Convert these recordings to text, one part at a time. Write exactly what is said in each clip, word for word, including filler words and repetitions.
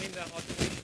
mindenható Isten,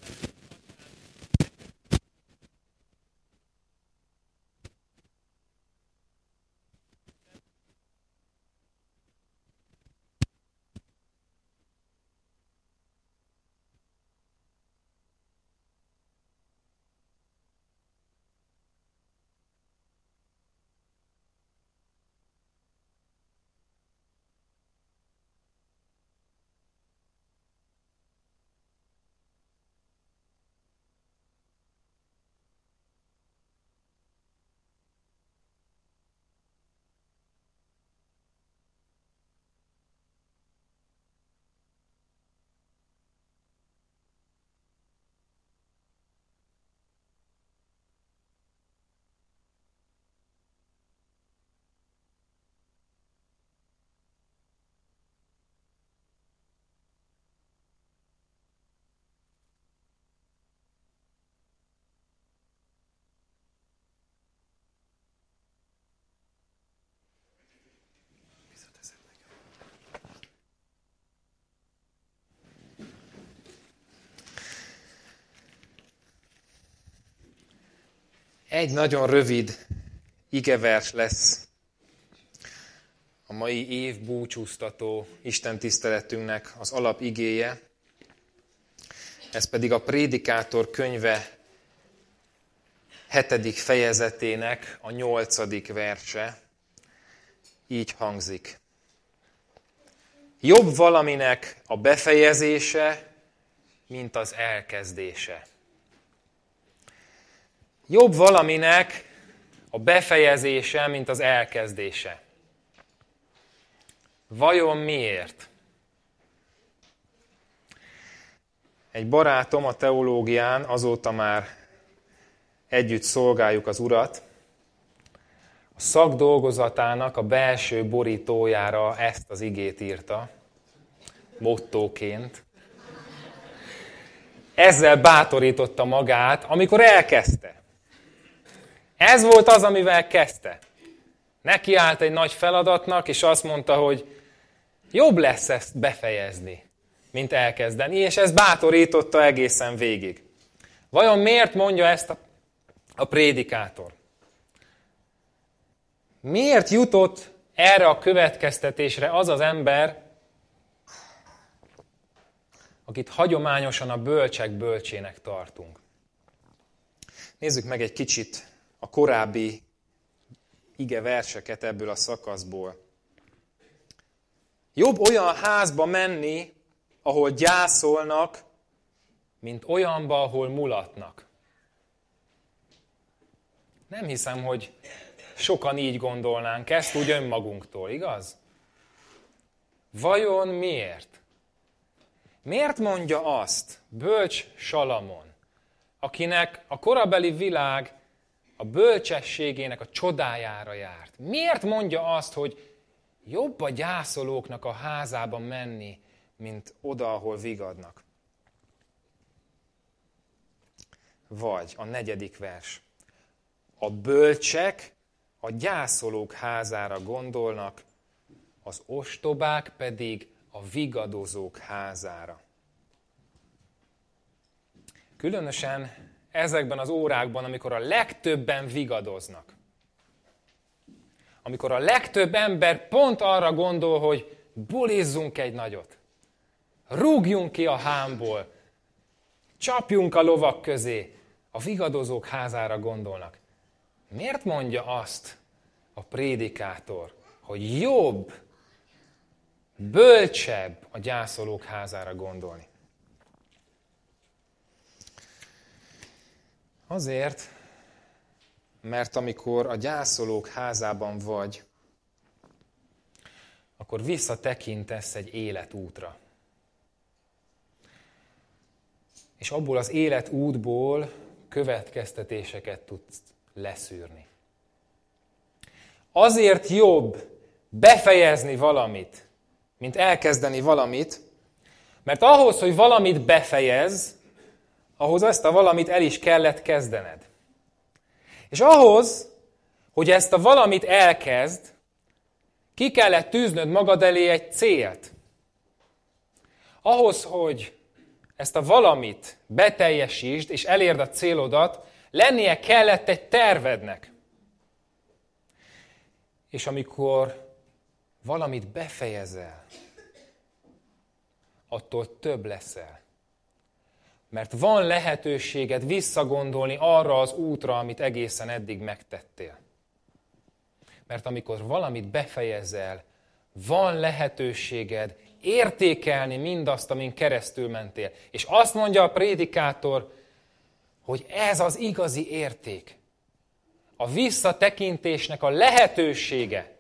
egy nagyon rövid igevers lesz a mai év búcsúztató istentiszteletünknek az alapigéje. Ez pedig a Prédikátor könyve hetedik fejezetének a nyolcadik verse. Így hangzik. Jobb valaminek a befejezése, mint az elkezdése. Jobb valaminek a befejezése, mint az elkezdése. Vajon miért? Egy barátom a teológián, azóta már együtt szolgáljuk az Urat, a szakdolgozatának a belső borítójára ezt az igét írta, mottóként. Ezzel bátorította magát, amikor elkezdte. Ez volt az, amivel kezdte. Neki állt egy nagy feladatnak, és azt mondta, hogy jobb lesz ezt befejezni, mint elkezdeni, és ez bátorította egészen végig. Vajon miért mondja ezt a, a prédikátor? Miért jutott erre a következtetésre az az ember, akit hagyományosan a bölcsek bölcsének tartunk? Nézzük meg egy kicsit a korábbi ige verseket ebből a szakaszból. Jobb olyan házba menni, ahol gyászolnak, mint olyanba, ahol mulatnak. Nem hiszem, hogy sokan így gondolnánk ezt úgy önmagunktól, igaz? Vajon miért? Miért mondja azt bölcs Salamon, akinek a korabeli világ a bölcsességének a csodájára járt? Miért mondja azt, hogy jobb a gyászolóknak a házába menni, mint oda, ahol vigadnak? Vagy a negyedik vers. A bölcsek a gyászolók házára gondolnak, az ostobák pedig a vigadozók házára. Különösen ezekben az órákban, amikor a legtöbben vigadoznak. Amikor a legtöbb ember pont arra gondol, hogy bulizzunk egy nagyot. Rúgjunk ki a hámból. Csapjunk a lovak közé. A vigadozók házára gondolnak. Miért mondja azt a prédikátor, hogy jobb, bölcsebb a gyászolók házára gondolni? Azért, mert amikor a gyászolók házában vagy, akkor visszatekintesz egy életútra. És abból az életútból következtetéseket tudsz leszűrni. Azért jobb befejezni valamit, mint elkezdeni valamit, mert ahhoz, hogy valamit befejezz, ahhoz ezt a valamit el is kellett kezdened. És ahhoz, hogy ezt a valamit elkezd, ki kellett tűznöd magad elé egy célt. Ahhoz, hogy ezt a valamit beteljesítsd, és elérd a célodat, lennie kellett egy tervednek. És amikor valamit befejezel, attól több leszel. Mert van lehetőséged visszagondolni arra az útra, amit egészen eddig megtettél. Mert amikor valamit befejezel, van lehetőséged értékelni mindazt, amin keresztül mentél. És azt mondja a prédikátor, hogy ez az igazi érték. A visszatekintésnek a lehetősége.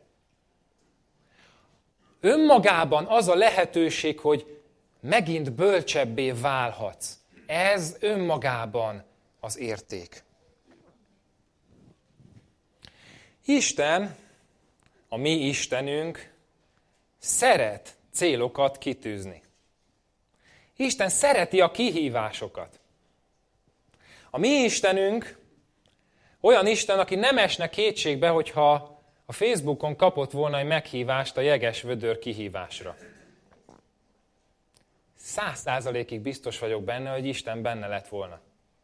Önmagában az a lehetőség, hogy megint bölcsebbé válhatsz. Ez önmagában az érték. Isten, a mi Istenünk szeret célokat kitűzni. Isten szereti a kihívásokat. A mi Istenünk olyan Isten, aki nem esne kétségbe, hogyha a Facebookon kapott volna egy meghívást a jeges-vödör kihívásra. Száz százalékig biztos vagyok benne, hogy Isten benne lett volna.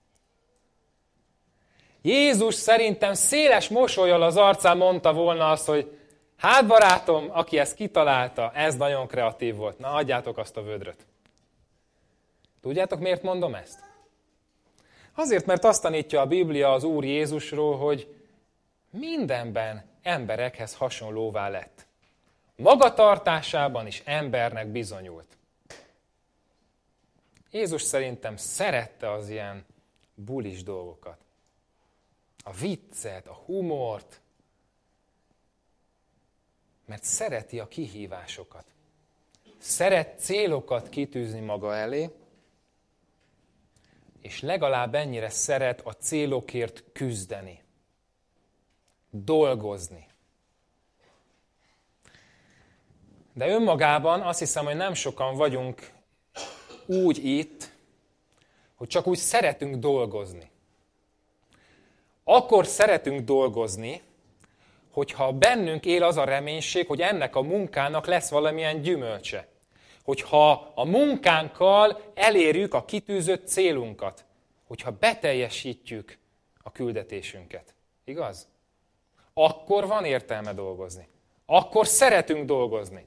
Jézus szerintem széles mosollyal az arcán mondta volna azt, hogy hát barátom, aki ezt kitalálta, ez nagyon kreatív volt. Na, adjátok azt a vödröt. Tudjátok, miért mondom ezt? Azért, mert azt tanítja a Biblia az Úr Jézusról, hogy mindenben emberekhez hasonlóvá lett. Magatartásában is embernek bizonyult. Jézus szerintem szerette az ilyen bulis dolgokat. A viccet, a humort, mert szereti a kihívásokat. Szeret célokat kitűzni maga elé, és legalább ennyire szeret a célokért küzdeni, dolgozni. De önmagában azt hiszem, hogy nem sokan vagyunk úgy itt, hogy csak úgy szeretünk dolgozni. Akkor szeretünk dolgozni, hogyha bennünk él az a reménység, hogy ennek a munkának lesz valamilyen gyümölcse. Hogyha a munkánkkal elérjük a kitűzött célunkat. Hogyha beteljesítjük a küldetésünket. Igaz? Akkor van értelme dolgozni. Akkor szeretünk dolgozni.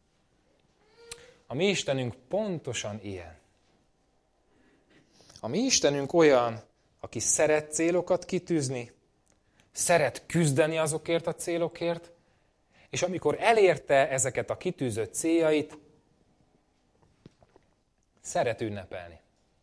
A mi Istenünk pontosan ilyen. A mi Istenünk olyan, aki szeret célokat kitűzni, szeret küzdeni azokért a célokért, és amikor elérte ezeket a kitűzött céljait, szeret ünnepelni.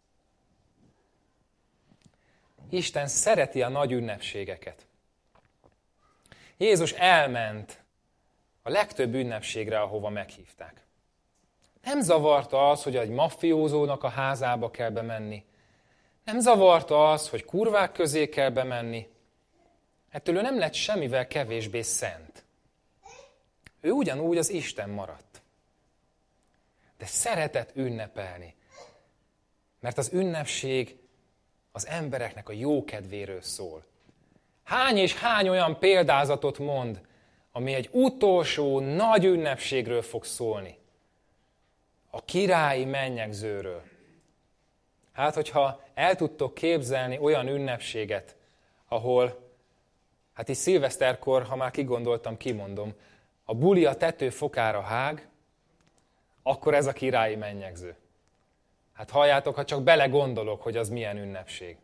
Isten szereti a nagy ünnepségeket. Jézus elment a legtöbb ünnepségre, ahova meghívták. Nem zavarta az, hogy egy maffiózónak a házába kell bemenni. Nem zavarta az, hogy kurvák közé kell bemenni. Ettől ő nem lett semmivel kevésbé szent. Ő ugyanúgy az Isten maradt. De szeretett ünnepelni. Mert az ünnepség az embereknek a jókedvéről szól. Hány és hány olyan példázatot mond, ami egy utolsó nagy ünnepségről fog szólni. A királyi mennyegzőről. Hát, hogyha el tudtok képzelni olyan ünnepséget, ahol, hát így szilveszterkor, ha már kigondoltam, kimondom, a buli a tető fokára hág, akkor ez a királyi mennyegző. Hát halljátok, ha csak belegondolok, hogy az milyen ünnepség.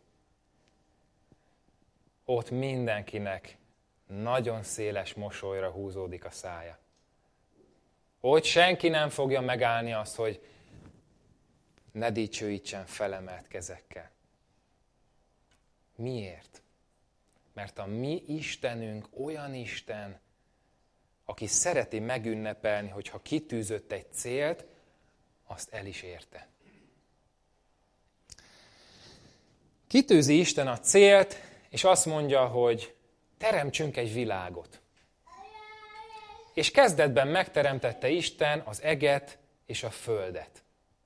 Ott mindenkinek nagyon széles mosolyra húzódik a szája. Ott senki nem fogja megállni azt, hogy ne dicsőítsen felemelt kezekkel. Miért? Mert a mi Istenünk olyan Isten, aki szereti megünnepelni, hogyha kitűzött egy célt, azt el is érte. Kitűzi Isten a célt, és azt mondja, hogy teremtsünk egy világot. És kezdetben megteremtette Isten az eget és a földet.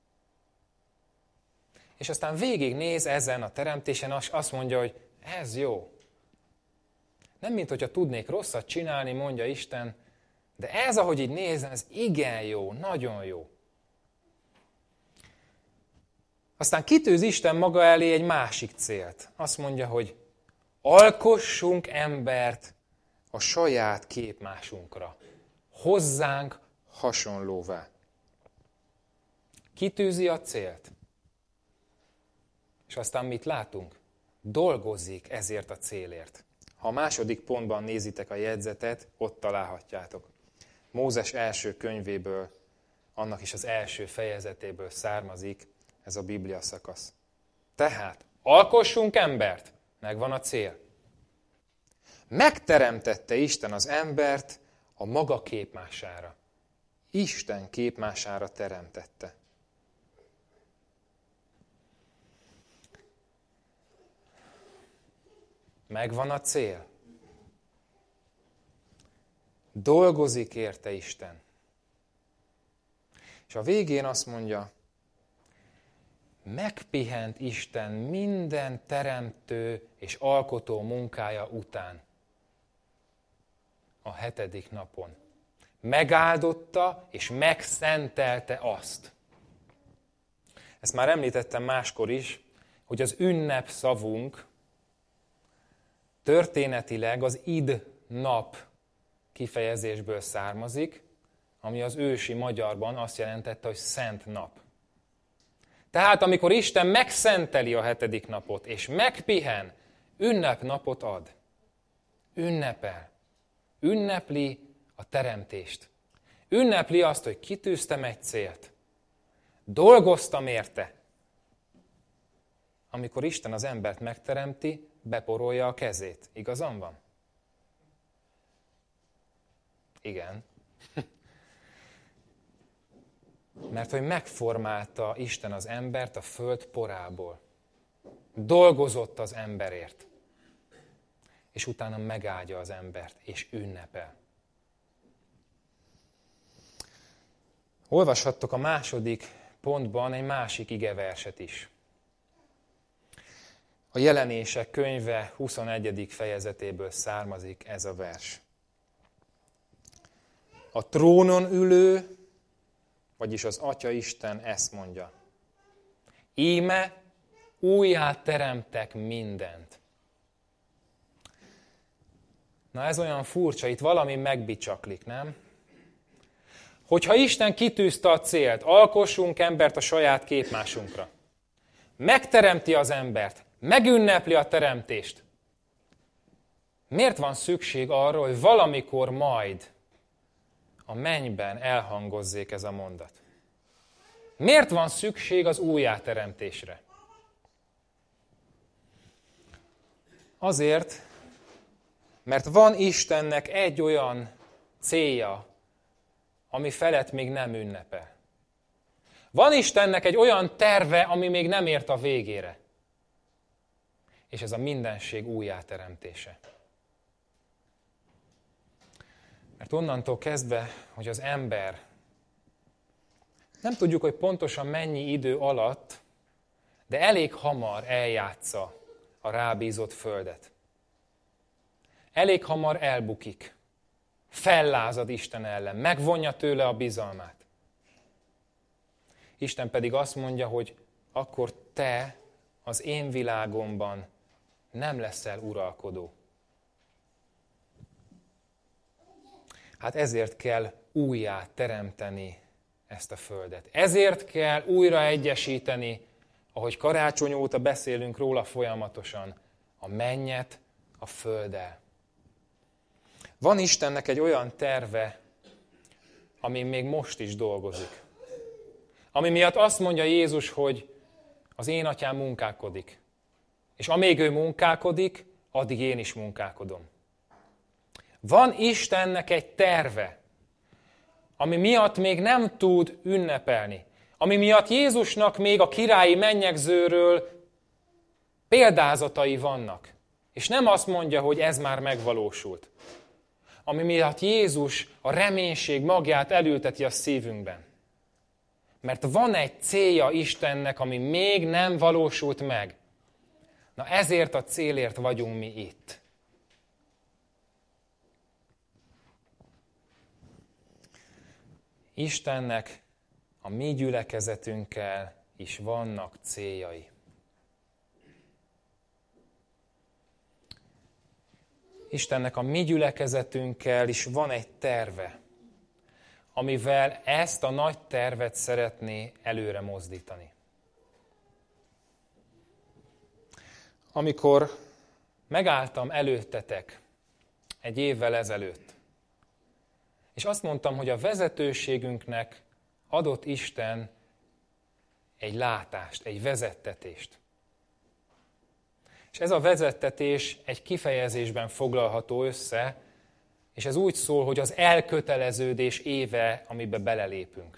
És aztán végignéz ezen a teremtésen, azt mondja, hogy ez jó. Nem, mint hogyha tudnék rosszat csinálni, mondja Isten, de ez, ahogy így nézem, ez igen jó, nagyon jó. Aztán kitűz Isten maga elé egy másik célt. Azt mondja, hogy alkossunk embert a saját képmásunkra, hozzánk hasonlóvá. Kitűzi a célt. És aztán mit látunk? Dolgozik ezért a célért. Ha a második pontban nézitek a jegyzetet, ott találhatjátok. Mózes első könyvéből, annak is az első fejezetéből származik ez a Biblia szakasz. Tehát, alkossunk embert, megvan a cél. Megteremtette Isten az embert a maga képmására. Isten képmására teremtette. Megvan a cél. Dolgozik érte Isten. És a végén azt mondja, megpihent Isten minden teremtő és alkotó munkája után. A hetedik napon. Megáldotta és megszentelte azt. Ezt már említettem máskor is, hogy az ünnep szavunk történetileg az id nap kifejezésből származik, ami az ősi magyarban azt jelentette, hogy szent nap. Tehát amikor Isten megszenteli a hetedik napot, és megpihen, ünnepnapot ad. Ünnepel. Ünnepli a teremtést. Ünnepli azt, hogy kitűztem egy célt. Dolgoztam érte. Amikor Isten az embert megteremti, beporolja a kezét. Igazam van? Igen. Mert hogy megformálta Isten az embert a föld porából. Dolgozott az emberért. És utána megáldja az embert, és ünnepel. Olvashattok a második pontban egy másik igeverset is. A Jelenések könyve huszonegyedik fejezetéből származik ez a vers. A trónon ülő, vagyis az Atya Isten ezt mondja. Íme újjá teremtek mindent. Na ez olyan furcsa, itt valami megbicsaklik, nem? Hogyha Isten kitűzte a célt, alkossunk embert a saját képmásunkra. Megteremti az embert, megünnepli a teremtést. Miért van szükség arra, hogy valamikor majd a mennyben elhangozzék ez a mondat? Miért van szükség az újjáteremtésre? Azért, mert van Istennek egy olyan célja, ami felett még nem ünnepel. Van Istennek egy olyan terve, ami még nem ért a végére. És ez a mindenség újjáteremtése. Mert onnantól kezdve, hogy az ember, nem tudjuk, hogy pontosan mennyi idő alatt, de elég hamar eljátsza a rábízott földet. Elég hamar elbukik. Fellázad Isten ellen, megvonja tőle a bizalmát. Isten pedig azt mondja, hogy akkor te az én világomban nem leszel uralkodó. Hát ezért kell újjá teremteni ezt a földet. Ezért kell újra egyesíteni, ahogy karácsony óta beszélünk róla folyamatosan, a mennyet a földdel. Van Istennek egy olyan terve, ami még most is dolgozik. Ami miatt azt mondja Jézus, hogy az én atyám munkálkodik. És amíg ő munkálkodik, addig én is munkálkodom. Van Istennek egy terve, ami miatt még nem tud ünnepelni. Ami miatt Jézusnak még a királyi mennyegzőről példázatai vannak. És nem azt mondja, hogy ez már megvalósult. Ami miatt Jézus a reménység magját elülteti a szívünkben. Mert van egy célja Istennek, ami még nem valósult meg. Na ezért a célért vagyunk mi itt. Istennek a mi gyülekezetünkkel is vannak céljai. Istennek a mi gyülekezetünkkel is van egy terve, amivel ezt a nagy tervet szeretné előre mozdítani. Amikor megálltam előttetek egy évvel ezelőtt, és azt mondtam, hogy a vezetőségünknek adott Isten egy látást, egy vezettetést. És ez a vezettetés egy kifejezésben foglalható össze, és ez úgy szól, hogy az elköteleződés éve, amiben belelépünk.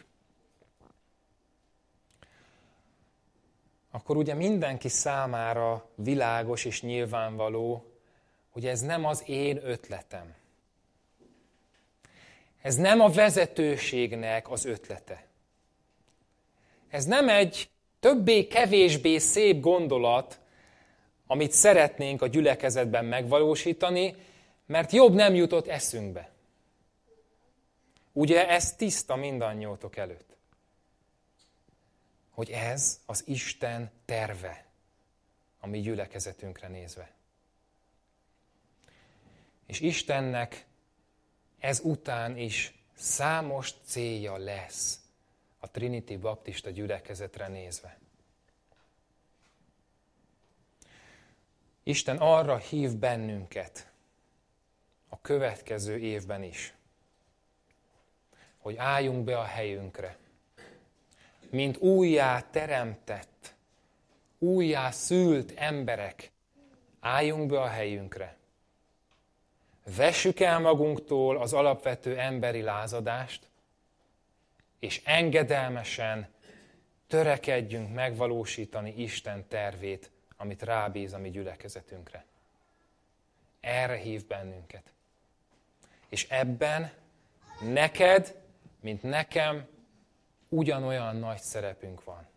Akkor ugye mindenki számára világos és nyilvánvaló, hogy ez nem az én ötletem. Ez nem a vezetőségnek az ötlete. Ez nem egy többé-kevésbé szép gondolat, amit szeretnénk a gyülekezetben megvalósítani, mert jobb nem jutott eszünkbe. Ugye ez tiszta mindannyiótok előtt, hogy ez az Isten terve a mi gyülekezetünkre nézve. És Istennek ez után is számos célja lesz a Trinity Baptista gyülekezetre nézve. Isten arra hív bennünket a következő évben is, hogy álljunk be a helyünkre, mint újjá teremtett, újjá szült emberek, álljunk be a helyünkre. Vessük el magunktól az alapvető emberi lázadást, és engedelmesen törekedjünk megvalósítani Isten tervét, amit rábíz a mi gyülekezetünkre. Erre hív bennünket. És ebben neked, mint nekem, ugyanolyan nagy szerepünk van.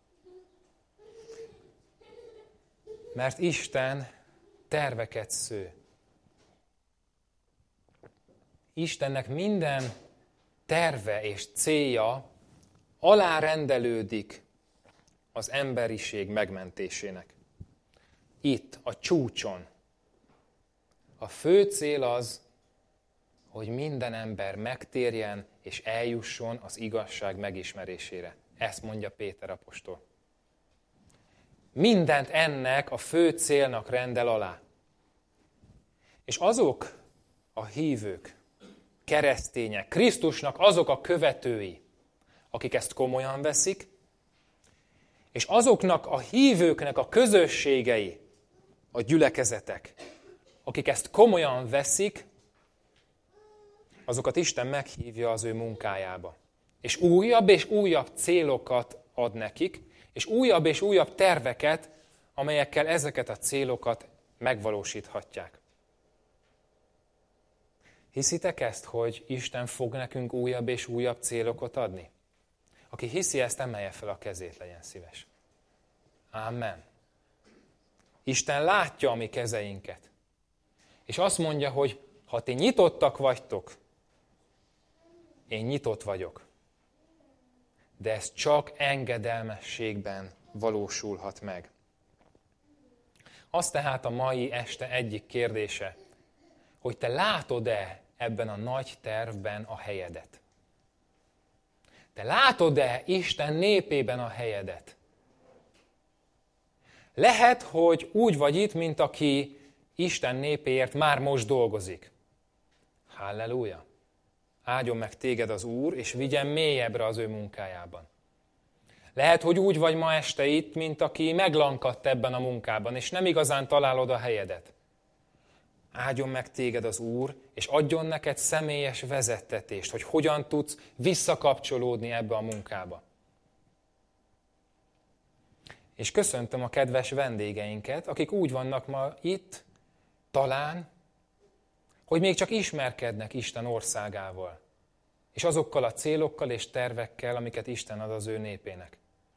Mert Isten terveket sző. Istennek minden terve és célja alárendelődik az emberiség megmentésének. Itt, a csúcson. A fő cél az, hogy minden ember megtérjen és eljusson az igazság megismerésére. Ezt mondja Péter apostol. Mindent ennek a fő célnak rendel alá. És azok a hívők, keresztények, Krisztusnak azok a követői, akik ezt komolyan veszik, és azoknak a hívőknek a közösségei, a gyülekezetek, akik ezt komolyan veszik, azokat Isten meghívja az ő munkájába. És újabb és újabb célokat ad nekik, és újabb és újabb terveket, amelyekkel ezeket a célokat megvalósíthatják. Hiszitek ezt, hogy Isten fog nekünk újabb és újabb célokat adni? Aki hiszi ezt, emelje fel a kezét, legyen szíves. Amen. Isten látja a mi kezeinket. És azt mondja, hogy ha ti nyitottak vagytok, én nyitott vagyok. De ez csak engedelmességben valósulhat meg. Az tehát a mai este egyik kérdése, hogy te látod-e ebben a nagy tervben a helyedet? Te látod-e Isten népében a helyedet? Lehet, hogy úgy vagy itt, mint aki Isten népéért már most dolgozik. Halleluja! Áldjon meg téged az Úr, és vigyen mélyebbre az ő munkájában. Lehet, hogy úgy vagy ma este itt, mint aki meglankadt ebben a munkában, és nem igazán találod a helyedet. Áldjon meg téged az Úr, és adjon neked személyes vezettetést, hogy hogyan tudsz visszakapcsolódni ebbe a munkába. És köszöntöm a kedves vendégeinket, akik úgy vannak ma itt, talán, hogy még csak ismerkednek Isten országával, és azokkal a célokkal és tervekkel, amiket Isten ad az ő népének.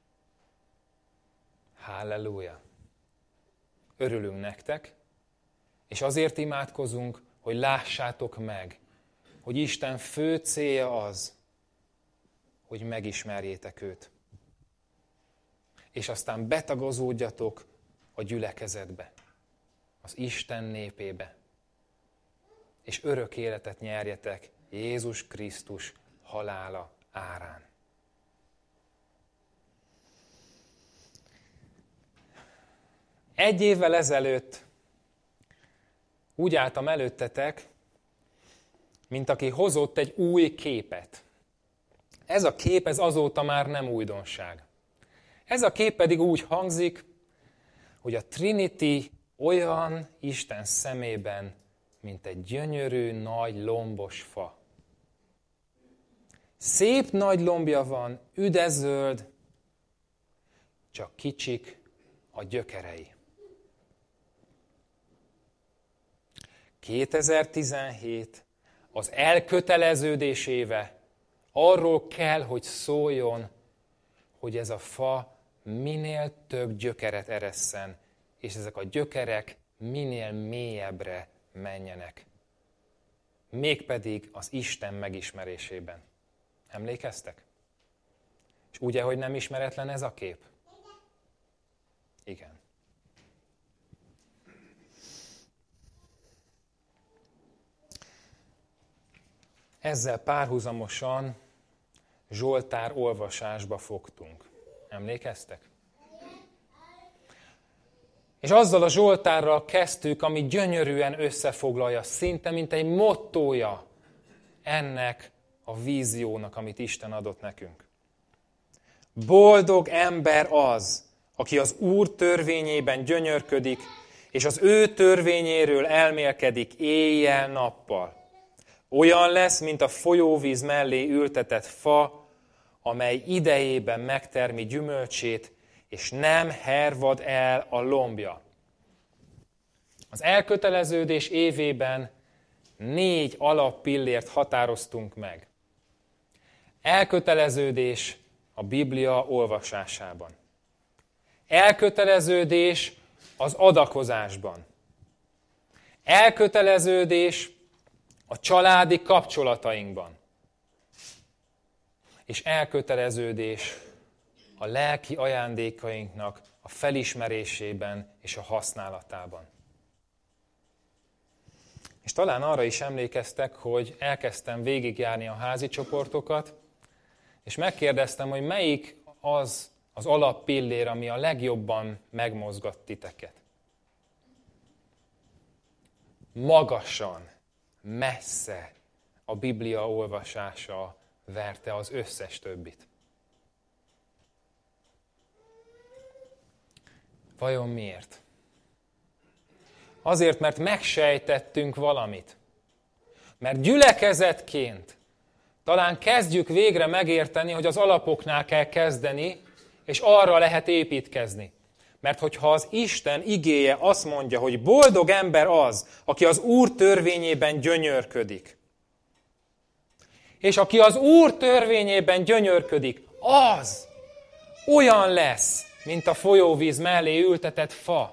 Halleluja! Örülünk nektek, és azért imádkozunk, hogy lássátok meg, hogy Isten fő célja az, hogy megismerjétek őt. és aztán betagozódjatok a gyülekezetbe, az Isten népébe, és örök életet nyerjetek Jézus Krisztus halála árán. Egy évvel ezelőtt úgy álltam előttetek, mint aki hozott egy új képet. Ez a kép, ez azóta már nem újdonság. Ez a kép pedig úgy hangzik, hogy a Trinity olyan Isten szemében, mint egy gyönyörű, nagy, lombos fa. Szép nagy lombja van, üdezöld, csak kicsik a gyökerei. kétezer-tizenhét az elköteleződés éve, arról kell, hogy szóljon, hogy ez a fa minél több gyökeret eresszen, és ezek a gyökerek minél mélyebbre menjenek. Mégpedig az Isten megismerésében. Emlékeztek? És ugye, hogy nem ismeretlen ez a kép? Igen. Ezzel párhuzamosan Zsoltár olvasásba fogtunk. Emlékeztek? És azzal a Zsoltárral kezdtük, ami gyönyörűen összefoglalja, szinte mint egy mottója ennek a víziónak, amit Isten adott nekünk. Boldog ember az, aki az Úr törvényében gyönyörködik, és az ő törvényéről elmélkedik éjjel-nappal. Olyan lesz, mint a folyóvíz mellé ültetett fa, amely idejében megtermi gyümölcsét, és nem hervad el a lombja. Az elköteleződés évében négy alappillért határoztunk meg. Elköteleződés a Biblia olvasásában. Elköteleződés az adakozásban. Elköteleződés a családi kapcsolatainkban. És elköteleződés a lelki ajándékainknak a felismerésében és a használatában. És talán arra is emlékeztek, hogy elkezdtem végigjárni a házi csoportokat, és megkérdeztem, hogy melyik az az alappillér, ami a legjobban megmozgat titeket. Magasan, messze a Biblia olvasása verte az összes többit. Vajon miért? Azért, mert megsejtettünk valamit. Mert gyülekezetként talán kezdjük végre megérteni, hogy az alapoknál kell kezdeni, és arra lehet építkezni. Mert hogyha az Isten igéje azt mondja, hogy boldog ember az, aki az Úr törvényében gyönyörködik. És aki az Úr törvényében gyönyörködik, az olyan lesz, mint a folyóvíz mellé ültetett fa.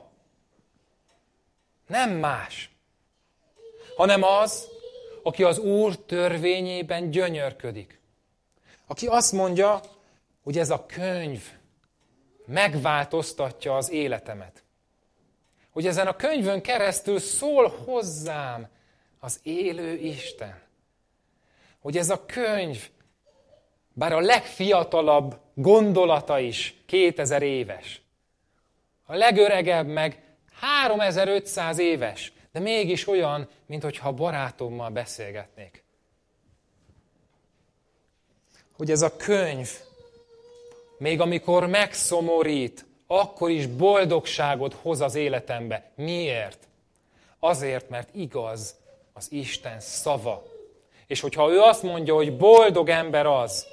Nem más, hanem az, aki az Úr törvényében gyönyörködik. Aki azt mondja, hogy ez a könyv megváltoztatja az életemet. Hogy ezen a könyvön keresztül szól hozzám az élő Isten. Hogy ez a könyv, bár a legfiatalabb gondolata is kétezer éves, a legöregebb meg háromezer-ötszáz éves, de mégis olyan, mintha barátommal beszélgetnék. Hogy ez a könyv, még amikor megszomorít, akkor is boldogságot hoz az életembe. Miért? Azért, mert igaz az Isten szava. És hogyha ő azt mondja, hogy boldog ember az,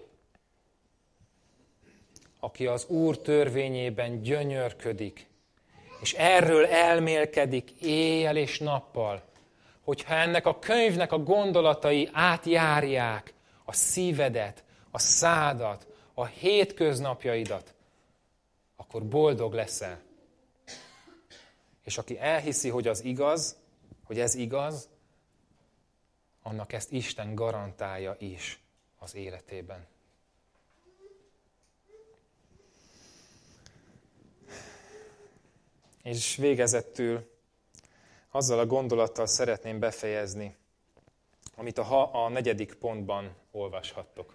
aki az Úr törvényében gyönyörködik, és erről elmélkedik éjjel és nappal, hogyha ennek a könyvnek a gondolatai átjárják a szívedet, a szádat, a hétköznapjaidat, akkor boldog leszel. És aki elhiszi, hogy az igaz, hogy ez igaz, annak ezt Isten garantálja is az életében. És végezettül azzal a gondolattal szeretném befejezni, amit a, a negyedik pontban olvashattok.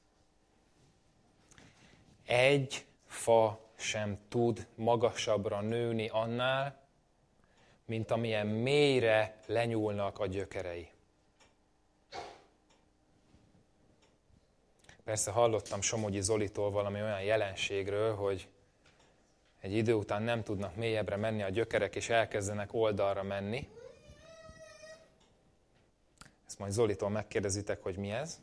Egy fa sem tud magasabbra nőni annál, mint amilyen mélyre lenyúlnak a gyökerei. Persze hallottam Somogyi Zolitól valami olyan jelenségről, hogy egy idő után nem tudnak mélyebbre menni a gyökerek, és elkezdenek oldalra menni. Ezt majd Zolitól megkérdezitek, hogy mi ez.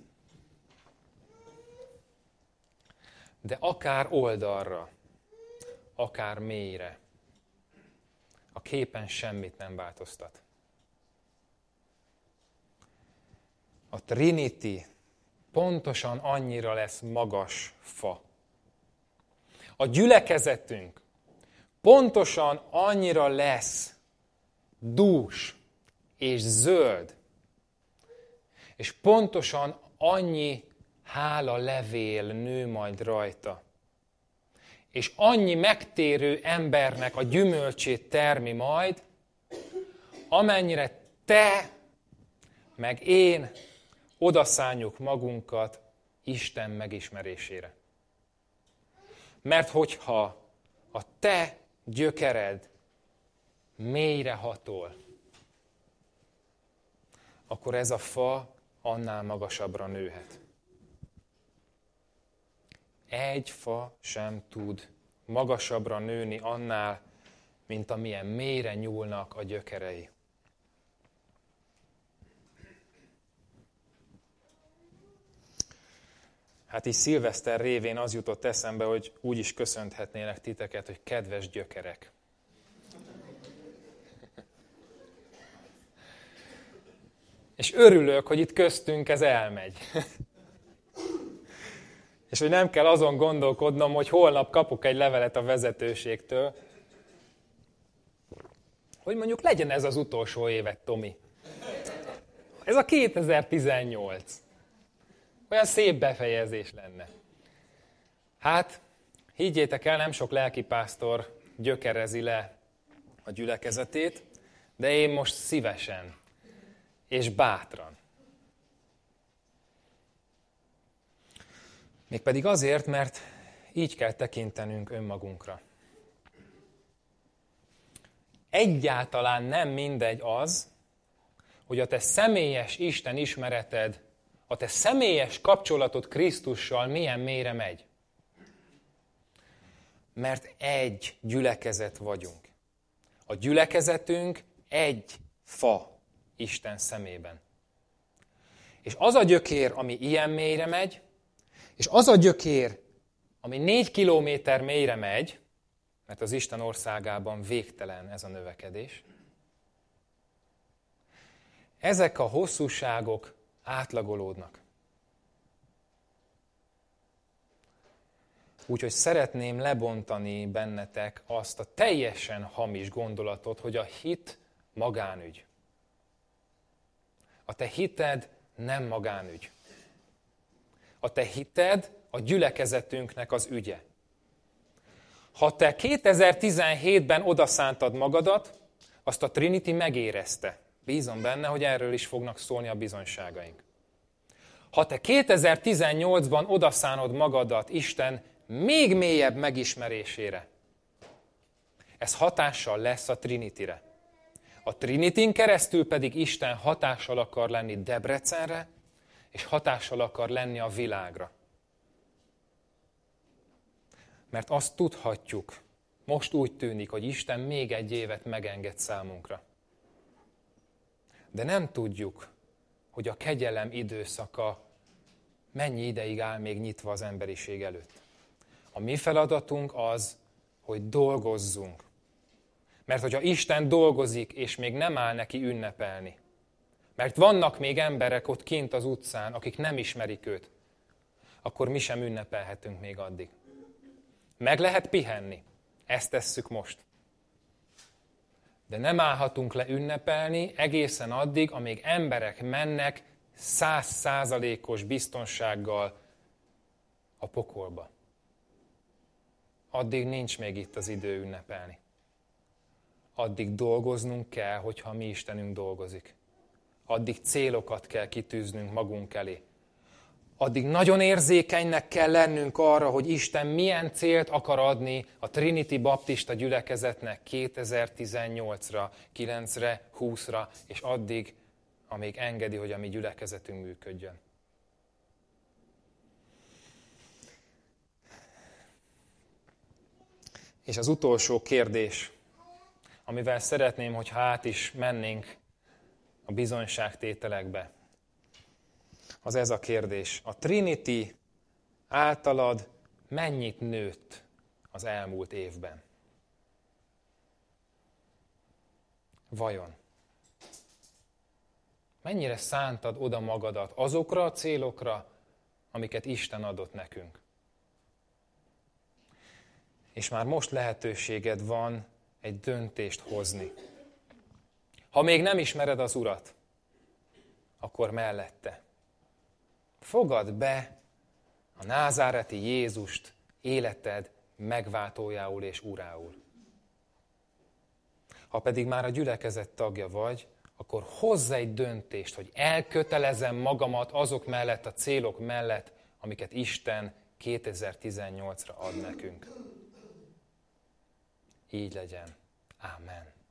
De akár oldalra, akár mélyre, a képen semmit nem változtat. A Trinity pontosan annyira lesz magas fa. A gyülekezetünk pontosan annyira lesz dús és zöld, és pontosan annyi hála levél nő majd rajta, és annyi megtérő embernek a gyümölcsét termi majd, amennyire te, meg én odaszánjuk magunkat Isten megismerésére. Mert hogyha a te gyökered mélyre hatol, akkor ez a fa annál magasabbra nőhet. Egy fa sem tud magasabbra nőni annál, mint amilyen mélyre nyúlnak a gyökerei. Hát így szilveszter révén az jutott eszembe, hogy úgy is köszönthetnélek titeket, hogy kedves gyökerek. És örülök, hogy itt köztünk ez elmegy. És hogy nem kell azon gondolkodnom, hogy holnap kapok egy levelet a vezetőségtől, hogy mondjuk legyen ez az utolsó évet, Tomi. Ez a kétezer-tizennyolc. Olyan szép befejezés lenne. Hát, higgyétek el, nem sok lelkipásztor gyökerezi le a gyülekezetét, de én most szívesen és bátran. Mégpedig azért, mert így kell tekintenünk önmagunkra. Egyáltalán nem mindegy az, hogy a te személyes Isten ismereted, a te személyes kapcsolatod Krisztussal milyen mélyre megy. Mert egy gyülekezet vagyunk. A gyülekezetünk egy fa Isten szemében. És az a gyökér, ami ilyen mélyre megy, és az a gyökér, ami négy kilométer mélyre megy, mert az Isten országában végtelen ez a növekedés, ezek a hosszúságok átlagolódnak. Úgyhogy szeretném lebontani bennetek azt a teljesen hamis gondolatot, hogy a hit magánügy. A te hited nem magánügy. A te hited a gyülekezetünknek az ügye. Ha te kétezer-tizenhétben odaszántad magadat, azt a Trinity megérezte. Bízom benne, hogy erről is fognak szólni a bizonyságaink. Ha te kétezer-tizennyolcban odaszánod magadat Isten még mélyebb megismerésére, ez hatással lesz a Trinityre. A Trinityn keresztül pedig Isten hatással akar lenni Debrecenre, és hatással akar lenni a világra. Mert azt tudhatjuk, most úgy tűnik, hogy Isten még egy évet megenged számunkra. De nem tudjuk, hogy a kegyelem időszaka mennyi ideig áll még nyitva az emberiség előtt. A mi feladatunk az, hogy dolgozzunk. Mert hogyha Isten dolgozik, és még nem áll neki ünnepelni, mert vannak még emberek ott kint az utcán, akik nem ismerik őt, akkor mi sem ünnepelhetünk még addig. Meg lehet pihenni. Ezt tesszük most. De nem állhatunk le ünnepelni egészen addig, amíg emberek mennek száz százalékos biztonsággal a pokolba. Addig nincs még itt az idő ünnepelni. addig dolgoznunk kell, hogyha a mi Istenünk dolgozik. Addig célokat kell kitűznünk magunk elé. Addig nagyon érzékenynek kell lennünk arra, hogy Isten milyen célt akar adni a Trinity Baptista gyülekezetnek kétezer-tizennyolcra, kilencre, húszra, és addig, amíg engedi, hogy a mi gyülekezetünk működjön. És az utolsó kérdés, amivel szeretném, hogyha át is mennénk a bizonyságtételekbe, az ez a kérdés. A Trinity általad mennyit nőtt az elmúlt évben? Vajon? Mennyire szántad oda magadat azokra a célokra, amiket Isten adott nekünk? És már most lehetőséged van egy döntést hozni. Ha még nem ismered az Urat, akkor mellette. Fogadd be a názáreti Jézust életed megváltójául és urául. Ha pedig már a gyülekezet tagja vagy, akkor hozz egy döntést, hogy elkötelezem magamat azok mellett, a célok mellett, amiket Isten kétezer-tizennyolcra ad nekünk. Így legyen. Ámen.